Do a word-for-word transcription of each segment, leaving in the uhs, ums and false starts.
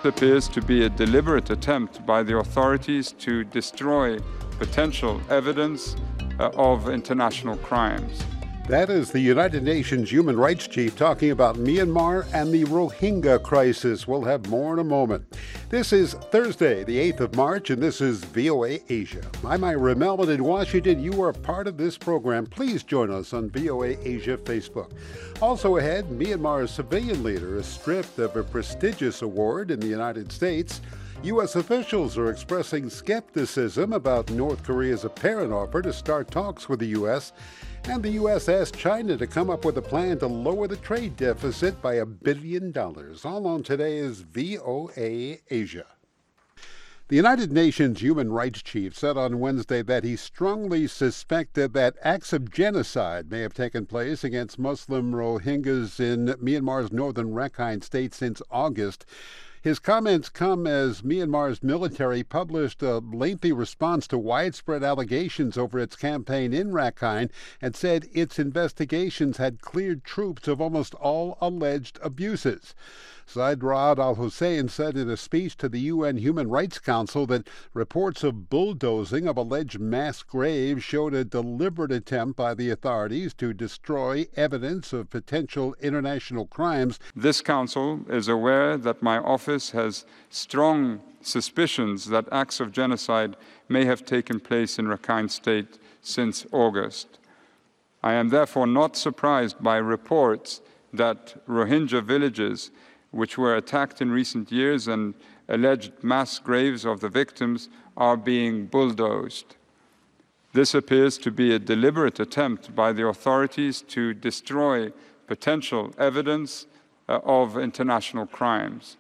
appears to be a deliberate attempt by the authorities to destroy potential evidence uh, of international crimes. That is the United Nations Human Rights Chief talking about Myanmar and the Rohingya crisis. We'll have more in a moment. This is Thursday, the eighth of March, and this is V O A Asia. I'm Ira Melvin in Washington. You are part of this program. Please join us on V O A Asia Facebook. Also ahead, Myanmar's civilian leader is stripped of a prestigious award in the United States. U S officials are expressing skepticism about North Korea's apparent offer to start talks with the U S, and the U S asked China to come up with a plan to lower the trade deficit by a billion dollars. All on today's V O A Asia. The United Nations Human Rights Chief said on Wednesday that he strongly suspected that acts of genocide may have taken place against Muslim Rohingyas in Myanmar's northern Rakhine state since August. His comments come as Myanmar's military published a lengthy response to widespread allegations over its campaign in Rakhine and said its investigations had cleared troops of almost all alleged abuses. Zeid Ra'ad al-Hussein said in a speech to the U N Human Rights Council that reports of bulldozing of alleged mass graves showed a deliberate attempt by the authorities to destroy evidence of potential international crimes. This council is aware that my office has strong suspicions that acts of genocide may have taken place in Rakhine State since August. I am therefore not surprised by reports that Rohingya villages which were attacked in recent years and alleged mass graves of the victims are being bulldozed. This appears to be a deliberate attempt by the authorities to destroy potential evidence uh, of international crimes.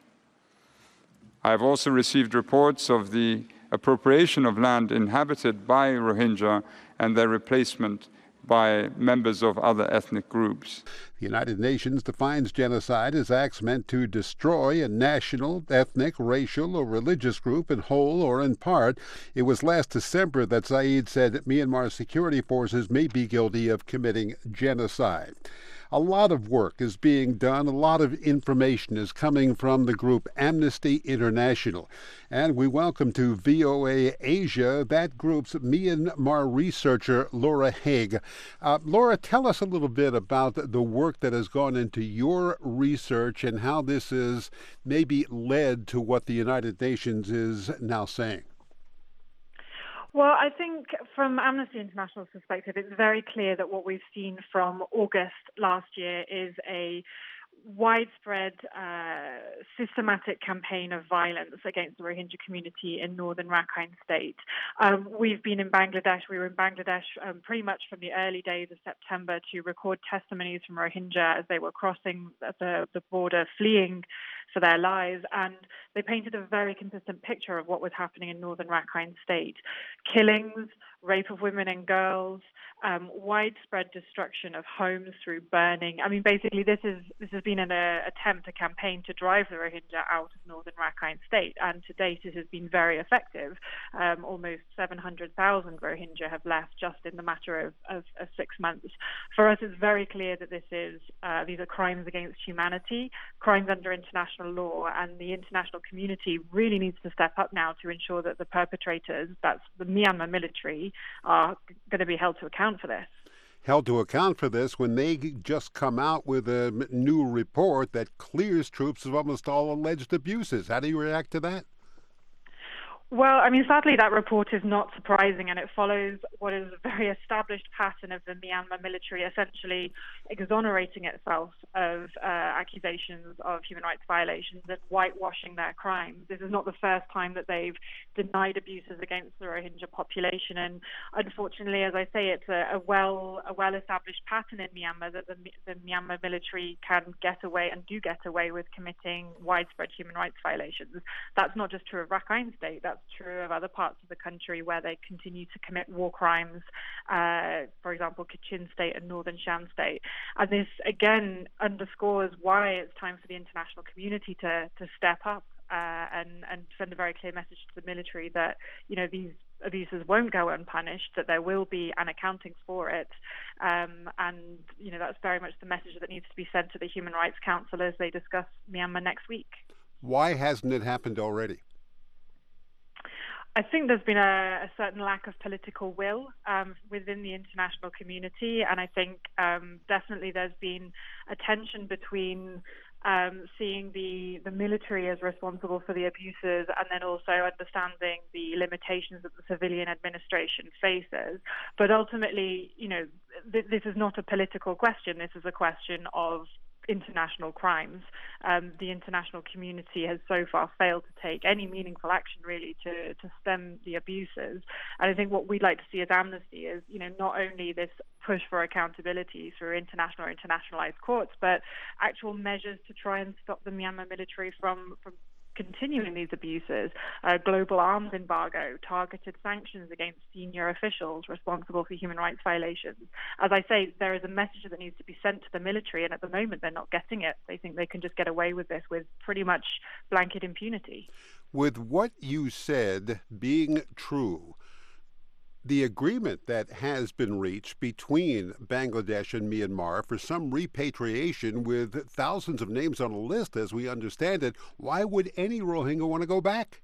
I have also received reports of the appropriation of land inhabited by Rohingya and their replacement by members of other ethnic groups. The United Nations defines genocide as acts meant to destroy a national, ethnic, racial, or religious group in whole or in part. It was last December that Zeid said that Myanmar's security forces may be guilty of committing genocide. A lot of work is being done. A lot of information is coming from the group Amnesty International. And we welcome to V O A Asia that group's Myanmar researcher, Laura Haigh. Uh, Laura, tell us a little bit about the work that has gone into your research and how this is maybe led to what the United Nations is now saying. Well, I think from Amnesty International's perspective, it's very clear that what we've seen from August last year is a widespread, uh, systematic campaign of violence against the Rohingya community in northern Rakhine State. Um, we've been in Bangladesh. We were in Bangladesh um, pretty much from the early days of September to record testimonies from Rohingya as they were crossing the, the border, fleeing for their lives, and they painted a very consistent picture of what was happening in northern Rakhine State. Killings, rape of women and girls, um, widespread destruction of homes through burning. I mean, basically, this is this has been an uh, attempt, a campaign to drive the Rohingya out of northern Rakhine State, and to date it has been very effective. Um, almost seven hundred thousand Rohingya have left just in the matter of, of, of six months. For us, it's very clear that this is uh, these are crimes against humanity, crimes under international law, and the international community really needs to step up now to ensure that the perpetrators, that's the Myanmar military, are going to be held to account for this. Held to account for this when they just come out with a new report that clears troops of almost all alleged abuses. How do you react to that? Well, I mean, sadly, that report is not surprising, and it follows what is a very established pattern of the Myanmar military essentially exonerating itself of uh, accusations of human rights violations and whitewashing their crimes. This is not the first time that they've denied abuses against the Rohingya population, and unfortunately, as I say, it's a, a well a well-established pattern in Myanmar that the, the Myanmar military can get away and do get away with committing widespread human rights violations. That's not just true of Rakhine State. That's true of other parts of the country where they continue to commit war crimes, uh, for example, Kachin State and Northern Shan State. And this, again, underscores why it's time for the international community to, to step up uh, and, and send a very clear message to the military that, you know, these abuses won't go unpunished, that there will be an accounting for it. Um, and, you know, that's very much the message that needs to be sent to the Human Rights Council as they discuss Myanmar next week. Why hasn't it happened already? I think there's been a, a certain lack of political will um, within the international community, and I think um, definitely there's been a tension between um, seeing the, the military as responsible for the abuses and then also understanding the limitations that the civilian administration faces. But ultimately, you know, th- this is not a political question. This is a question of international crimes. Um, the international community has so far failed to take any meaningful action really to, to stem the abuses. And I think what we'd like to see as Amnesty is, you know, not only this push for accountability through international or internationalized courts, but actual measures to try and stop the Myanmar military from, from continuing these abuses, a global arms embargo, targeted sanctions against senior officials responsible for human rights violations. As I say, there is a message that needs to be sent to the military, and at the moment they're not getting it. They think they can just get away with this with pretty much blanket impunity. With what you said being true, the agreement that has been reached between Bangladesh and Myanmar for some repatriation with thousands of names on a list, as we understand it, why would any Rohingya want to go back?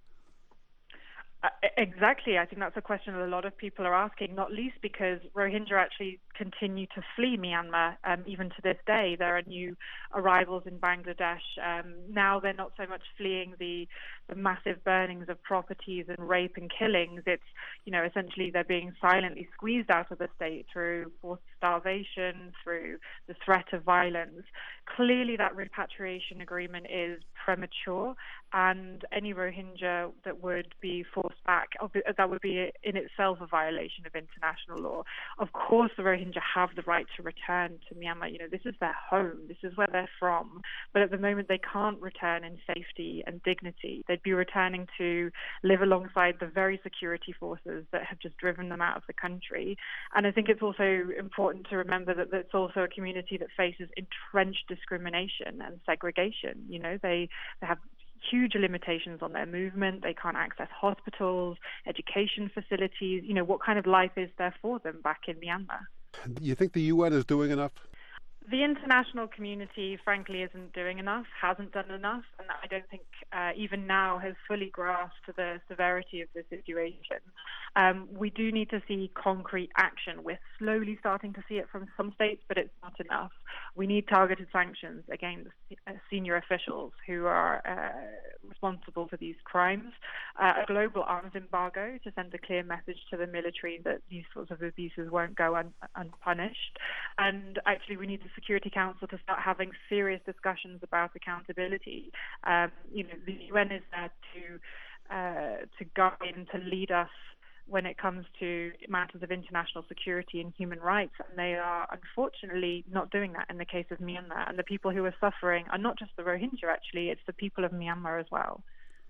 Uh, exactly. I think that's a question that a lot of people are asking, not least because Rohingya actually continue to flee Myanmar. Um, even to this day, there are new arrivals in Bangladesh. Um, now they're not so much fleeing the, the massive burnings of properties and rape and killings. It's, you know, essentially they're being silently squeezed out of the state through forced starvation, through the threat of violence. Clearly that repatriation agreement is premature, and any Rohingya that would be forced back, that would be in itself a violation of international law. Of course, the Rohingya have the right to return to Myanmar. You know, this is their home. This is where they're from. But at the moment, they can't return in safety and dignity. They'd be returning to live alongside the very security forces that have just driven them out of the country. And I think it's also important to remember that it's also a community that faces entrenched discrimination and segregation. You know, they, they have huge limitations on their movement. They can't access hospitals, education facilities. You know, what kind of life is there for them back in Myanmar? Do you think the U N is doing enough? The international community, frankly, isn't doing enough, hasn't done enough, and I don't think uh, even now has fully grasped the severity of the situation. Um, we do need to see concrete action. We're slowly starting to see it from some states, but it's not enough. We need targeted sanctions against uh, senior officials who are uh, responsible for these crimes, uh, a global arms embargo to send a clear message to the military that these sorts of abuses won't go un- unpunished, and actually we need the Security Council to start having serious discussions about accountability. Um, you know, the U N is there to uh, to guide and to lead us when it comes to matters of international security and human rights, and they are unfortunately not doing that in the case of Myanmar. And the people who are suffering are not just the Rohingya, actually, it's the people of Myanmar as well.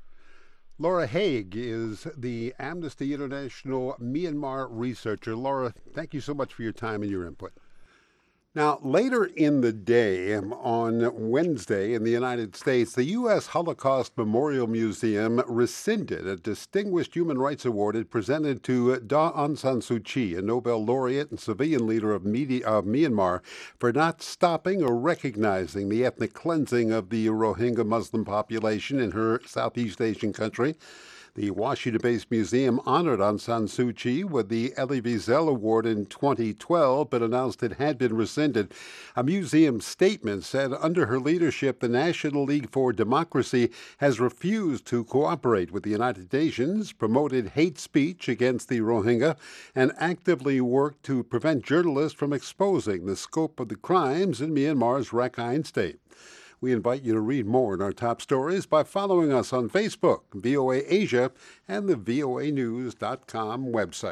Laura Haig is the Amnesty International Myanmar researcher. Laura, thank you so much for your time and your input. Now, later in the day, on Wednesday in the United States, the U S Holocaust Memorial Museum rescinded a Distinguished Human Rights Award it presented to Daw Aung San Suu Kyi, a Nobel laureate and civilian leader of, media, of Myanmar, for not stopping or recognizing the ethnic cleansing of the Rohingya Muslim population in her Southeast Asian country. The Washington-based museum honored Aung San Suu Kyi with the Elie Wiesel Award in twenty twelve, but announced it had been rescinded. A museum statement said under her leadership, the National League for Democracy has refused to cooperate with the United Nations, promoted hate speech against the Rohingya, and actively worked to prevent journalists from exposing the scope of the crimes in Myanmar's Rakhine State. We invite you to read more in our top stories by following us on Facebook, V O A Asia, and the V O A news dot com website.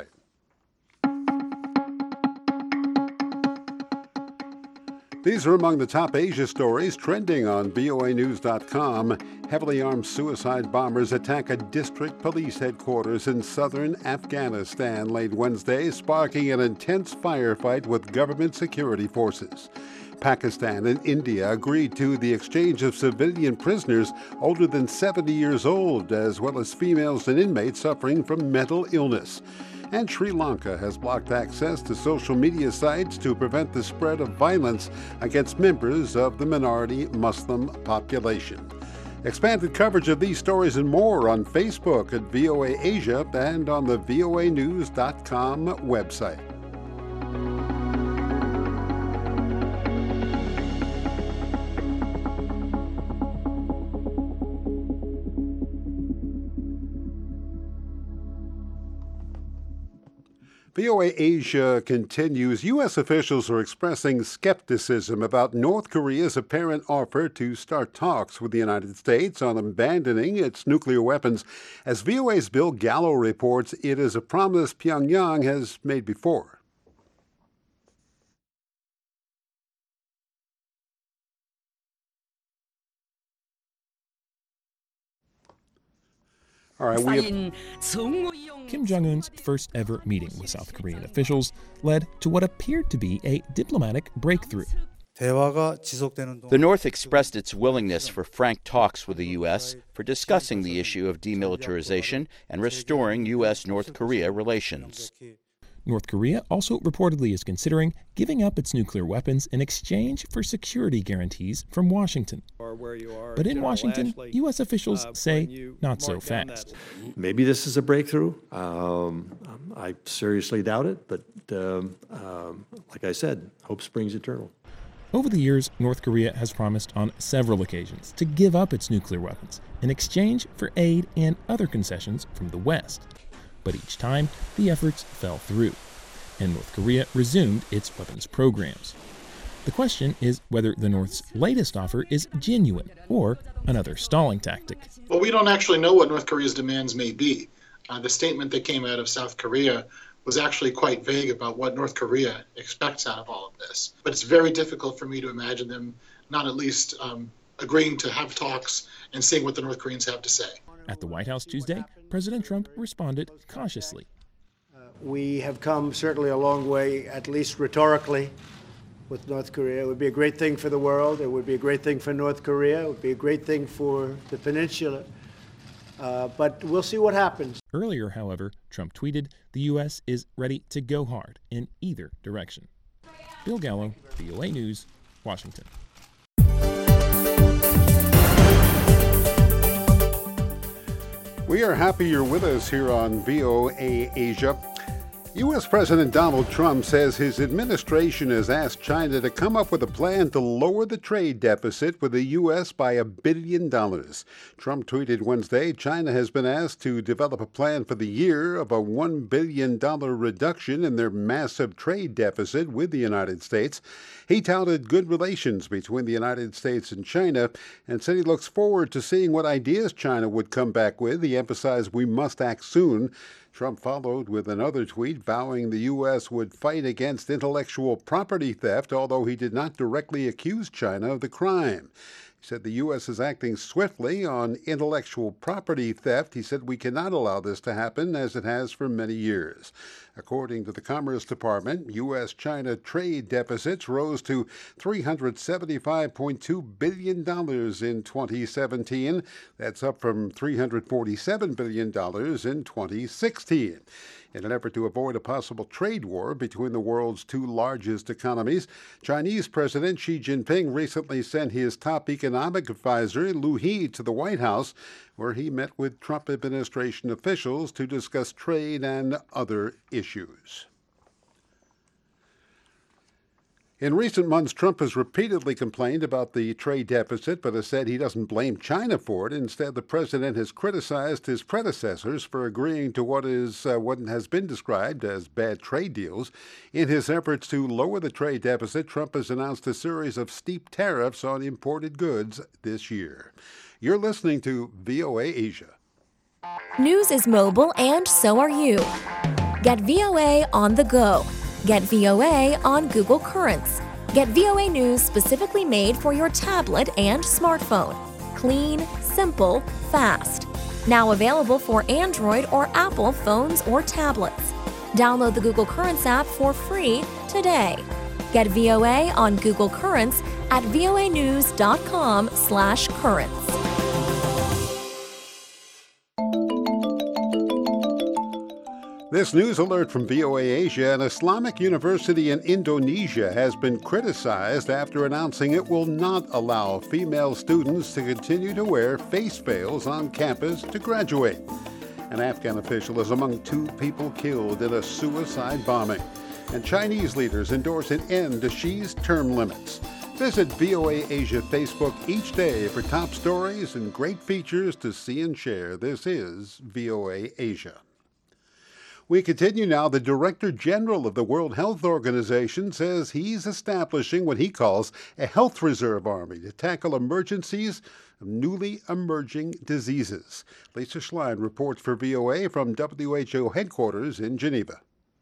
These are among the top Asia stories trending on V O A news dot com. Heavily armed suicide bombers attack a district police headquarters in southern Afghanistan late Wednesday, sparking an intense firefight with government security forces. Pakistan and India agreed to the exchange of civilian prisoners older than seventy years old, as well as females and inmates suffering from mental illness. And Sri Lanka has blocked access to social media sites to prevent the spread of violence against members of the minority Muslim population. Expanded coverage of these stories and more on Facebook at V O A Asia and on the V O A news dot com website. V O A Asia continues. U S officials are expressing skepticism about North Korea's apparent offer to start talks with the United States on abandoning its nuclear weapons. As V O A's Bill Gallo reports, it is a promise Pyongyang has made before. All right, we have... Kim Jong-un's first ever meeting with South Korean officials led to what appeared to be a diplomatic breakthrough. The North expressed its willingness for frank talks with the U S for discussing the issue of demilitarization and restoring U S North Korea relations. North Korea also reportedly is considering giving up its nuclear weapons in exchange for security guarantees from Washington. But in Washington, U S officials say not so fast. Maybe this is a breakthrough. Um, I seriously doubt it, but um, um, like I said, hope springs eternal. Over the years, North Korea has promised on several occasions to give up its nuclear weapons in exchange for aid and other concessions from the West. But each time, the efforts fell through, and North Korea resumed its weapons programs. The question is whether the North's latest offer is genuine or another stalling tactic. Well, we don't actually know what North Korea's demands may be. Uh, the statement that came out of South Korea was actually quite vague about what North Korea expects out of all of this. But it's very difficult for me to imagine them not at least um, agreeing to have talks and seeing what the North Koreans have to say. At the White House Tuesday, President Trump responded cautiously. Uh, we have come certainly a long way, at least rhetorically, with North Korea. It would be a great thing for the world. It would be a great thing for North Korea. It would be a great thing for the peninsula. Uh, but we'll see what happens. Earlier, however, Trump tweeted the U S is ready to go hard in either direction. Bill Gallo, V O A News, Washington. We are happy you're with us here on V O A Asia. U S President Donald Trump says his administration has asked China to come up with a plan to lower the trade deficit with the U S by a billion dollars. Trump tweeted Wednesday, China has been asked to develop a plan for the year of a one billion dollars reduction in their massive trade deficit with the United States. He touted good relations between the United States and China and said he looks forward to seeing what ideas China would come back with. He emphasized we must act soon. Trump followed with another tweet vowing the U S would fight against intellectual property theft, although he did not directly accuse China of the crime. He said the U S is acting swiftly on intellectual property theft. He said we cannot allow this to happen, as it has for many years. According to the Commerce Department, U S China trade deficits rose to three hundred seventy-five point two billion dollars in twenty seventeen. That's up from three hundred forty-seven billion dollars in twenty sixteen. In an effort to avoid a possible trade war between the world's two largest economies, Chinese President Xi Jinping recently sent his top economic advisor, Liu He, to the White House, where he met with Trump administration officials to discuss trade and other issues. In recent months, Trump has repeatedly complained about the trade deficit, but has said he doesn't blame China for it. Instead, the president has criticized his predecessors for agreeing to what is uh, what has been described as bad trade deals. In his efforts to lower the trade deficit, Trump has announced a series of steep tariffs on imported goods this year. You're listening to V O A Asia. News is mobile, and so are you. Get V O A on the go. Get V O A on Google Currents. Get V O A News specifically made for your tablet and smartphone. Clean, simple, fast. Now available for Android or Apple phones or tablets. Download the Google Currents app for free today. Get V O A on Google Currents at voanews.com slash currents. This news alert from V O A Asia: an Islamic university in Indonesia has been criticized after announcing it will not allow female students to continue to wear face veils on campus to graduate. An Afghan official is among two people killed in a suicide bombing. And Chinese leaders endorse an end to Xi's term limits. Visit V O A Asia Facebook each day for top stories and great features to see and share. This is V O A Asia. We continue now. The Director General of the World Health Organization says he's establishing what he calls a health reserve army to tackle emergencies of newly emerging diseases. Lisa Schlein reports for V O A from W H O headquarters in Geneva.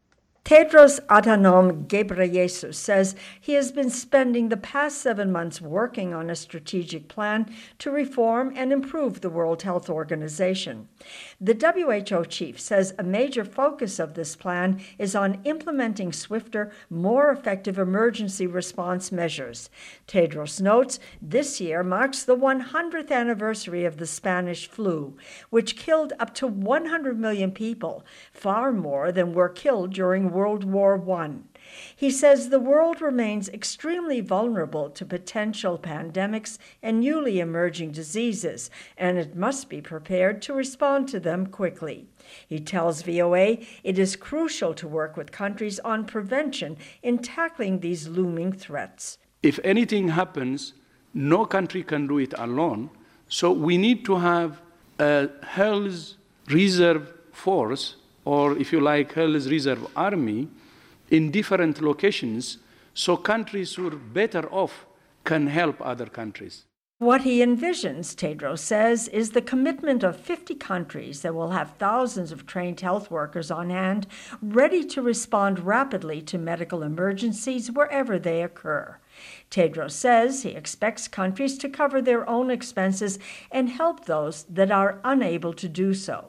Tedros Adhanom Ghebreyesus says he has been spending the past seven months working on a strategic plan to reform and improve the World Health Organization. The W H O chief says a major focus of this plan is on implementing swifter, more effective emergency response measures. Tedros notes this year marks the one hundredth anniversary of the Spanish flu, which killed up to one hundred million people, far more than were killed during World War One. He says the world remains extremely vulnerable to potential pandemics and newly emerging diseases, and it must be prepared to respond to them quickly. He tells V O A it is crucial to work with countries on prevention in tackling these looming threats. If anything happens, no country can do it alone, so we need to have a health reserve force, or if you like, health reserve army, in different locations, so countries who are better off can help other countries. What he envisions, Tedros says, is the commitment of fifty countries that will have thousands of trained health workers on hand, ready to respond rapidly to medical emergencies wherever they occur. Tedros says he expects countries to cover their own expenses and help those that are unable to do so.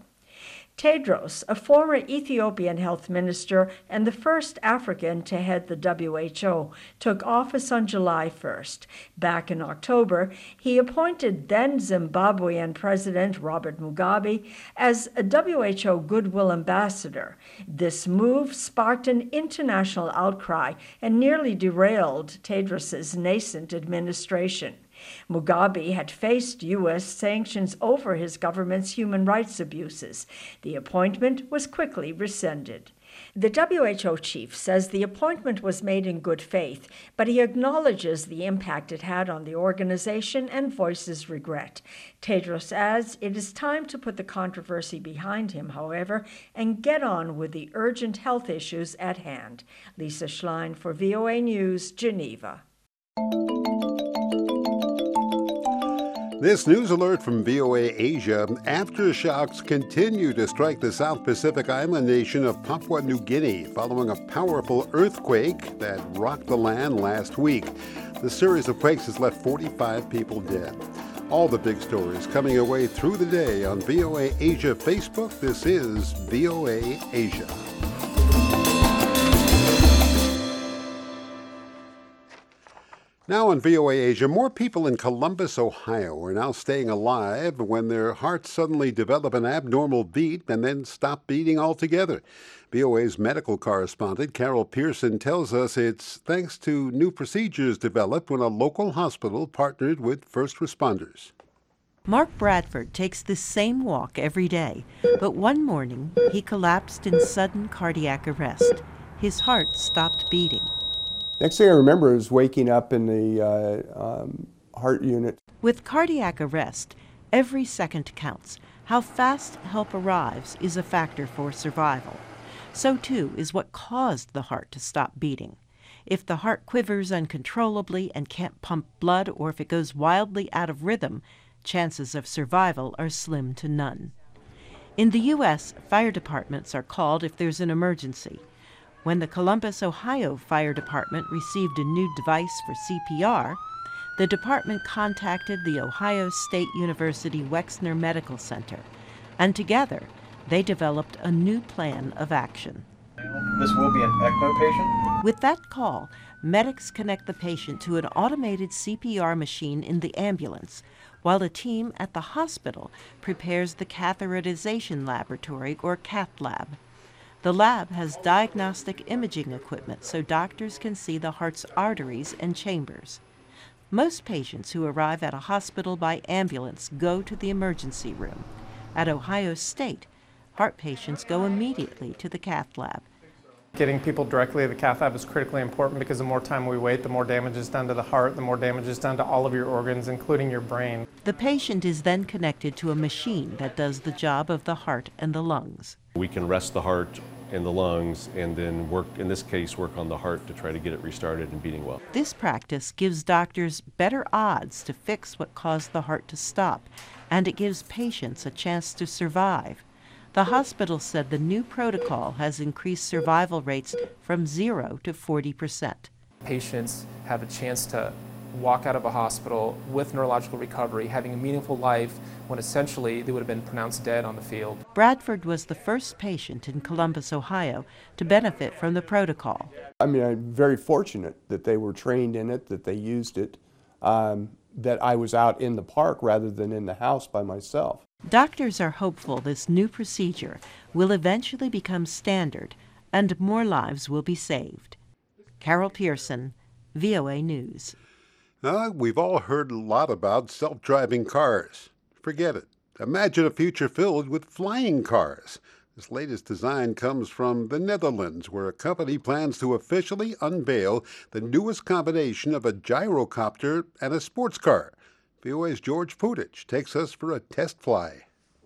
Tedros, a former Ethiopian health minister and the first African to head the W H O, took office on July first. Back in October, he appointed then Zimbabwean President Robert Mugabe as a W H O Goodwill Ambassador. This move sparked an international outcry and nearly derailed Tedros's nascent administration. Mugabe had faced U S sanctions over his government's human rights abuses. The appointment was quickly rescinded. The W H O chief says the appointment was made in good faith, but he acknowledges the impact it had on the organization and voices regret. Tedros adds it is time to put the controversy behind him, however, and get on with the urgent health issues at hand. Lisa Schlein for V O A News, Geneva. This news alert from V O A Asia: aftershocks continue to strike the South Pacific island nation of Papua New Guinea following a powerful earthquake that rocked the land last week. The series of quakes has left forty-five people dead. All the big stories coming your way through the day on V O A Asia Facebook. This is V O A Asia. Now on V O A Asia, more people in Columbus, Ohio are now staying alive when their hearts suddenly develop an abnormal beat and then stop beating altogether. V O A's medical correspondent Carol Pearson tells us it's thanks to new procedures developed when a local hospital partnered with first responders. Mark Bradford takes the same walk every day, but one morning he collapsed in sudden cardiac arrest. His heart stopped beating. Next thing I remember is waking up in the uh, um, heart unit. With cardiac arrest, every second counts. How fast help arrives is a factor for survival. So too is what caused the heart to stop beating. If the heart quivers uncontrollably and can't pump blood, or if it goes wildly out of rhythm, chances of survival are slim to none. In the U S, fire departments are called if there's an emergency. When the Columbus, Ohio Fire Department received a new device for C P R, the department contacted the Ohio State University Wexner Medical Center, and together they developed a new plan of action. This will be an ECMO patient? With that call, medics connect the patient to an automated C P R machine in the ambulance, while a team at the hospital prepares the catheterization laboratory, or cath lab. The lab has diagnostic imaging equipment so doctors can see the heart's arteries and chambers. Most patients who arrive at a hospital by ambulance go to the emergency room. At Ohio State, heart patients go immediately to the cath lab. Getting people directly to the cath lab is critically important because the more time we wait, the more damage is done to the heart, the more damage is done to all of your organs, including your brain. The patient is then connected to a machine that does the job of the heart and the lungs. We can rest the heart and the lungs and then work, in this case, work on the heart to try to get it restarted and beating well. This practice gives doctors better odds to fix what caused the heart to stop, and it gives patients a chance to survive. The hospital said the new protocol has increased survival rates from zero to forty percent. Patients have a chance to walk out of a hospital with neurological recovery, having a meaningful life when essentially they would have been pronounced dead on the field. Bradford was the first patient in Columbus, Ohio, to benefit from the protocol. I mean, I'm very fortunate that they were trained in it, that they used it, um, that I was out in the park rather than in the house by myself. Doctors are hopeful this new procedure will eventually become standard and more lives will be saved. Carol Pearson, V O A News. Uh, we've all heard a lot about self-driving cars. Forget it. Imagine a future filled with flying cars. This latest design comes from the Netherlands, where a company plans to officially unveil the newest combination of a gyrocopter and a sports car. V O A's George Putich takes us for a test fly.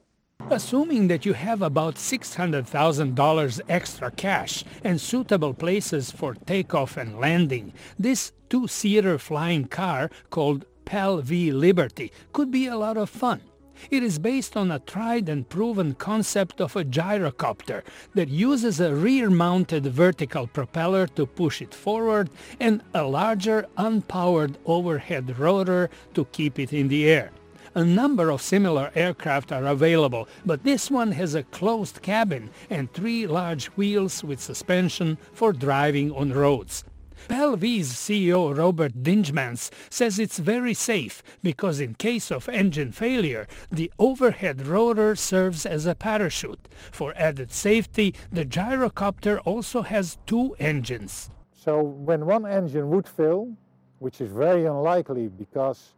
Assuming that you have about six hundred thousand dollars extra cash and suitable places for takeoff and landing, this two-seater flying car called Pal V Liberty could be a lot of fun. It is based on a tried and proven concept of a gyrocopter that uses a rear-mounted vertical propeller to push it forward and a larger unpowered overhead rotor to keep it in the air. A number of similar aircraft are available, but this one has a closed cabin and three large wheels with suspension for driving on roads. Pal V's C E O Robert Dingemans says it's very safe because in case of engine failure, the overhead rotor serves as a parachute. For added safety, the gyrocopter also has two engines. So when one engine would fail, which is very unlikely because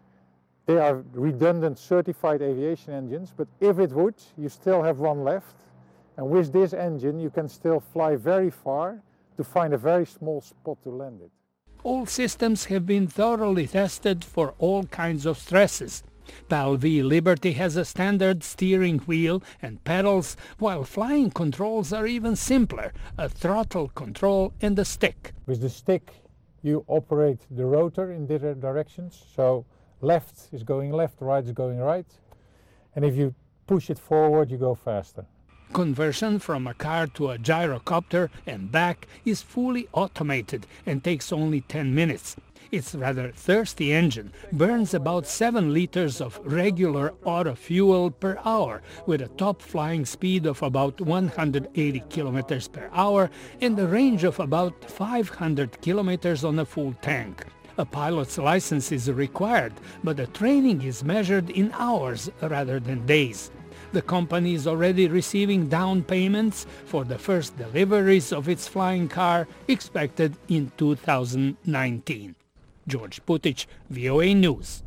they are redundant certified aviation engines, but if it would, you still have one left. And with this engine, you can still fly very far to find a very small spot to land it. All systems have been thoroughly tested for all kinds of stresses. Pal V Liberty has a standard steering wheel and pedals, while flying controls are even simpler, a throttle control and a stick. With the stick, you operate the rotor in different directions. So left is going left, right is going right. And if you push it forward, you go faster. Conversion from a car to a gyrocopter and back is fully automated and takes only ten minutes. Its rather thirsty engine burns about seven liters of regular auto fuel per hour with a top flying speed of about one hundred eighty kilometers per hour and a range of about five hundred kilometers on a full tank. A pilot's license is required, but the training is measured in hours rather than days. The company is already receiving down payments for the first deliveries of its flying car, expected in two thousand nineteen. George Putich, V O A News.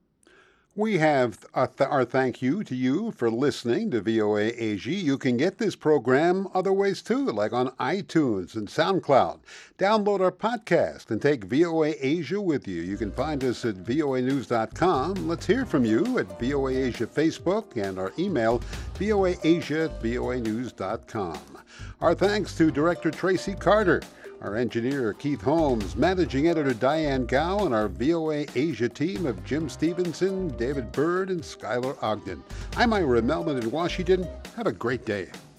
We have a th- our thank you to you for listening to V O A Asia. You can get this program other ways too, like on iTunes and SoundCloud. Download our podcast and take V O A Asia with you. You can find us at V O A news dot com. Let's hear from you at V O A Asia Facebook and our email, V O A Asia at V O A news dot com. Our thanks to Director Tracy Carter, our engineer, Keith Holmes, managing editor, Diane Gow, and our V O A Asia team of Jim Stevenson, David Bird, and Skylar Ogden. I'm Ira Melman in Washington. Have a great day.